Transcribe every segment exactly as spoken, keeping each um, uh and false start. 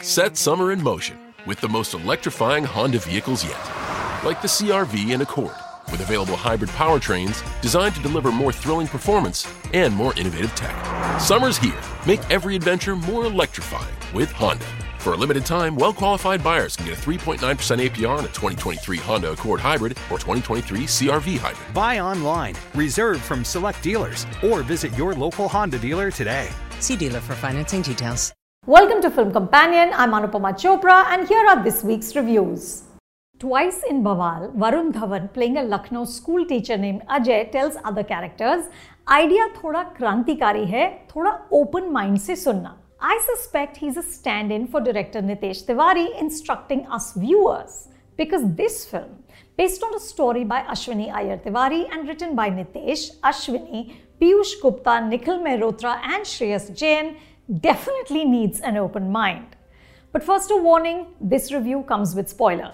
Set summer in motion with the most electrifying Honda vehicles yet. Like the C R V and Accord, with available hybrid powertrains designed to deliver more thrilling performance and more innovative tech. Summer's here. Make every adventure more electrifying with Honda. For a limited time, well-qualified buyers can get a three point nine percent A P R on a twenty twenty-three Honda Accord Hybrid or twenty twenty-three C R V Hybrid. Buy online, reserve from select dealers, or visit your local Honda dealer today. See dealer for financing details. Welcome to Film Companion. I'm Anupama Chopra and here are this week's reviews. Twice in Bawal, Varun Dhawan, playing a Lucknow school teacher named Ajay, tells other characters, "Idea thoda krantikari hai, thoda open mind se sunna." I suspect he's a stand-in for director Nitesh Tiwari instructing us viewers, because this film, based on a story by Ashwini Iyer Tiwari and written by Nitesh, Ashwini, Piyush Gupta, Nikhil Mehrotra and Shreyas Jain, definitely needs an open mind. But first a warning, this review comes with spoilers.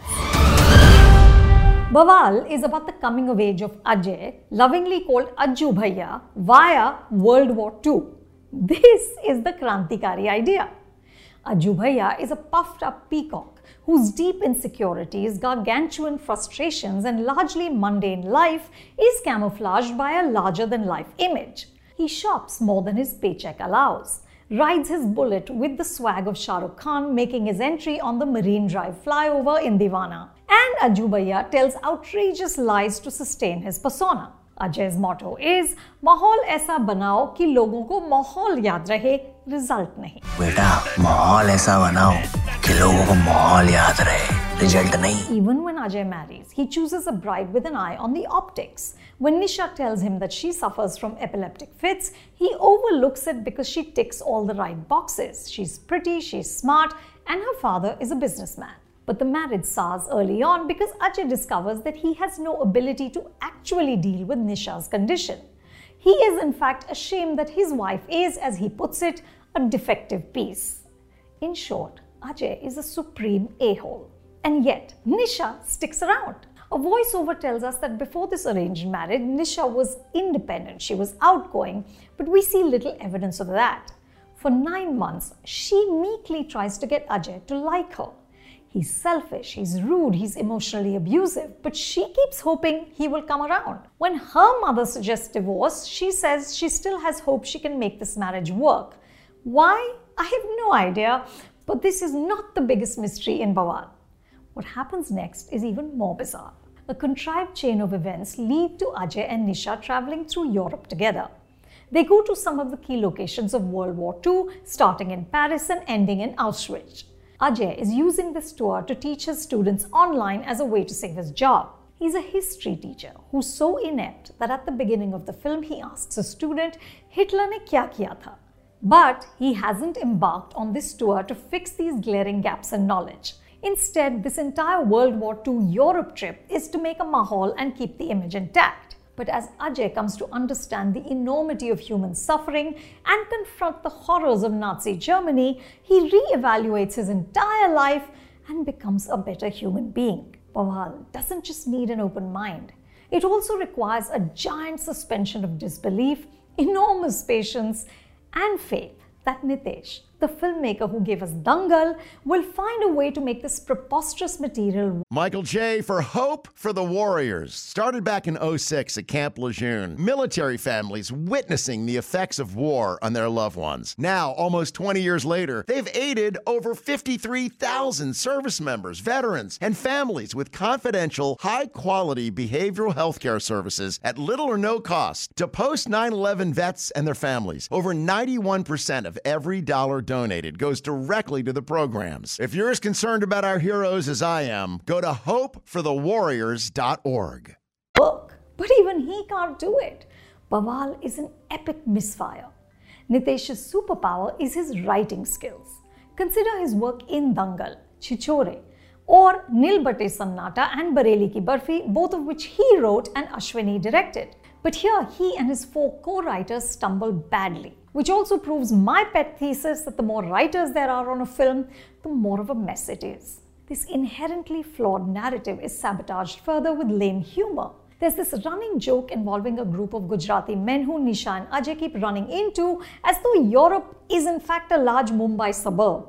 Bawal is about the coming of age of Ajay, lovingly called Ajju Bhaiya, via World War Two. This is the Krantikari idea. Ajju Bhaiya is a puffed up peacock whose deep insecurities, gargantuan frustrations and largely mundane life is camouflaged by a larger than life image. He shops more than his paycheck allows, rides his bullet with the swag of Shah Rukh Khan making his entry on the Marine Drive flyover in Deewana. And Ajju Bhaiya tells outrageous lies to sustain his persona. Ajay's motto is माहौल ऐसा बनाओ कि लोगों को माहौल याद रहे, result नहीं. बेटा माहौल ऐसा बनाओ कि लोगों को माहौल याद रहे, रिजल्ट नहीं. Even when Ajay marries, he chooses a bride with an eye on the optics. When Nisha tells him that she suffers from epileptic fits, he overlooks it because she ticks all the right boxes. She's pretty, she's smart, and her father is a businessman. But the marriage sours early on because Ajay discovers that he has no ability to actually deal with Nisha's condition. He is in fact ashamed that his wife is, as he puts it, a defective piece. In short, Ajay is a supreme a-hole. And yet, Nisha sticks around. A voiceover tells us that before this arranged marriage, Nisha was independent, she was outgoing, but we see little evidence of that. For nine months, she meekly tries to get Ajay to like her. He's selfish, he's rude, he's emotionally abusive, but she keeps hoping he will come around. When her mother suggests divorce, she says she still has hope she can make this marriage work. Why? I have no idea, but this is not the biggest mystery in Bawal. What happens next is even more bizarre. A contrived chain of events lead to Ajay and Nisha traveling through Europe together. They go to some of the key locations of World War Two, starting in Paris and ending in Auschwitz. Ajay is using this tour to teach his students online as a way to save his job. He's a history teacher who's so inept that at the beginning of the film he asks a student, "Hitler ne kya kiya tha?" But he hasn't embarked on this tour to fix these glaring gaps in knowledge. Instead, this entire World War Two Europe trip is to make a mahal and keep the image intact. But as Ajay comes to understand the enormity of human suffering and confront the horrors of Nazi Germany, he re-evaluates his entire life and becomes a better human being. Bawal doesn't just need an open mind. It also requires a giant suspension of disbelief, enormous patience, and faith that Nitesh, the filmmaker who gave us Dangal, will find a way to make this preposterous material. Michael J. for Hope for the Warriors. Started back in oh six at Camp Lejeune. Military families witnessing the effects of war on their loved ones. Now, almost twenty years later, they've aided over fifty-three thousand service members, veterans, and families with confidential, high-quality behavioral health care services at little or no cost to post nine eleven vets and their families. Over ninety-one percent of every dollar donated goes directly to the programs. If you're as concerned about our heroes as I am, go to hope for the warriors dot org. Work, but even he can't do it. Bawal is an epic misfire. Nitesh's superpower is his writing skills. Consider his work in Dangal, Chichore, or Nil Bate Sannata and Bareli Ki Barfi, both of which he wrote and Ashwini directed. But here, he and his four co-writers stumble badly, which also proves my pet thesis that the more writers there are on a film, the more of a mess it is. This inherently flawed narrative is sabotaged further with lame humor. There's this running joke involving a group of Gujarati men who Nisha and Ajay keep running into as though Europe is in fact a large Mumbai suburb.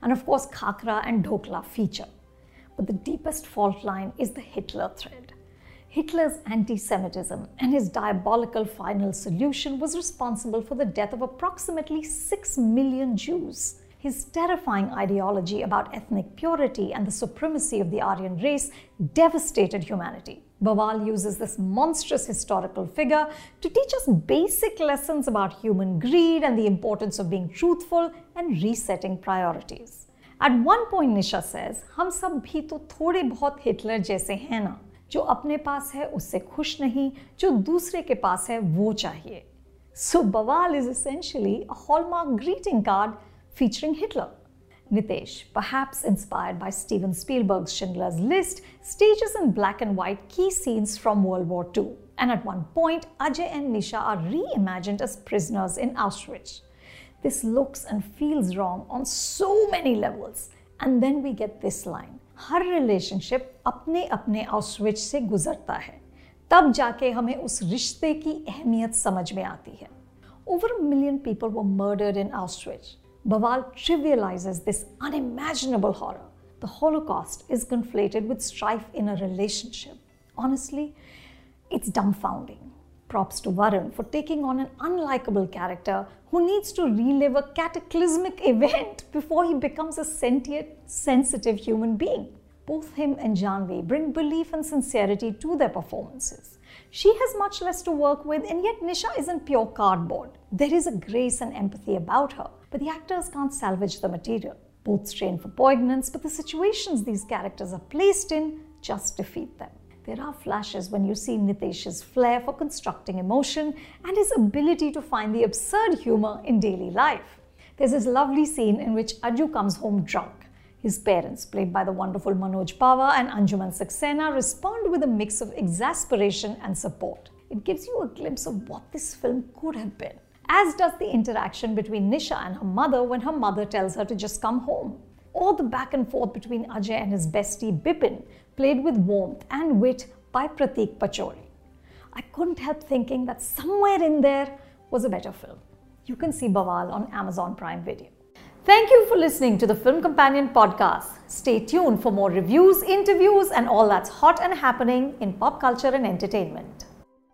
And of course, khakra and dhokla feature. But the deepest fault line is the Hitler thread. Hitler's anti-Semitism and his diabolical final solution was responsible for the death of approximately six million Jews. His terrifying ideology about ethnic purity and the supremacy of the Aryan race devastated humanity. Bawal uses this monstrous historical figure to teach us basic lessons about human greed and the importance of being truthful and resetting priorities. At one point, Nisha says, "हम सब भी तो थोड़े बहुत Hitler जैसे हैं ना, जो अपने पास है उससे खुश नहीं, जो दूसरे के पास है वो चाहिए." So Bawal is essentially a Hallmark greeting card featuring Hitler. Nitesh, perhaps inspired by Steven Spielberg's Schindler's List, stages in black and white key scenes from World War Two. And at one point, Ajay and Nisha are reimagined as prisoners in Auschwitz. This looks and feels wrong on so many levels. And then we get this line. Her relationship अपने अपने Auschwitz से गुजरता है. तब जाके हमें उस रिश्ते की अहमियत समझ में आती है. Over a million people were murdered in Auschwitz. Bawal trivializes this unimaginable horror. The Holocaust is conflated with strife in a relationship. Honestly, it's dumbfounding. Props to Varun for taking on an unlikable character who needs to relive a cataclysmic event before he becomes a sentient, sensitive human being. Both him and Janhvi bring belief and sincerity to their performances. She has much less to work with, and yet Nisha isn't pure cardboard. There is a grace and empathy about her, but the actors can't salvage the material. Both strain for poignance, but the situations these characters are placed in just defeat them. There are flashes when you see Nitesh's flair for constructing emotion and his ability to find the absurd humor in daily life. There's this lovely scene in which Aju comes home drunk. His parents, played by the wonderful Manoj Pawar and Anjuman Saxena, respond with a mix of exasperation and support. It gives you a glimpse of what this film could have been, as does the interaction between Nisha and her mother when her mother tells her to just come home, or the back and forth between Ajay and his bestie Bipin, played with warmth and wit by Pratik Pachori. I couldn't help thinking that somewhere in there was a better film. You can see Bawal on Amazon Prime Video. Thank you for listening to the Film Companion podcast. Stay tuned for more reviews, interviews, and all that's hot and happening in pop culture and entertainment.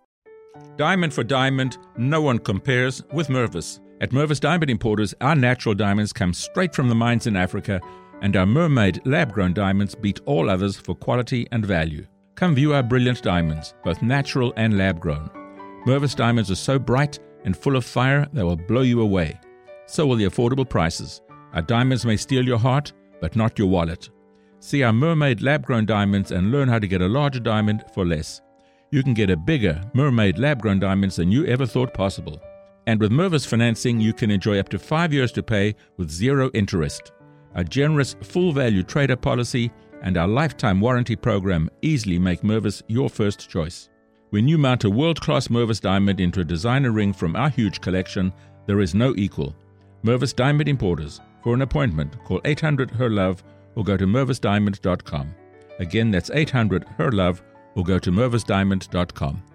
Diamond for diamond, no one compares with Mervis. At Mervis Diamond Importers, our natural diamonds come straight from the mines in Africa, and our Mermaid lab-grown diamonds beat all others for quality and value. Come view our brilliant diamonds, both natural and lab-grown. Mervis diamonds are so bright and full of fire they will blow you away. So will the affordable prices. Our diamonds may steal your heart, but not your wallet. See our Mermaid lab-grown diamonds and learn how to get a larger diamond for less. You can get a bigger Mermaid lab-grown diamonds than you ever thought possible. And with Mervis financing, you can enjoy up to five years to pay with zero interest. Our generous full-value trader policy and our lifetime warranty program easily make Mervis your first choice. When you mount a world-class Mervis diamond into a designer ring from our huge collection, there is no equal. Mervis Diamond Importers. For an appointment, call eight hundred H E R LOVE or go to mervis diamond dot com. Again, that's eight hundred H E R LOVE or go to mervis diamond dot com.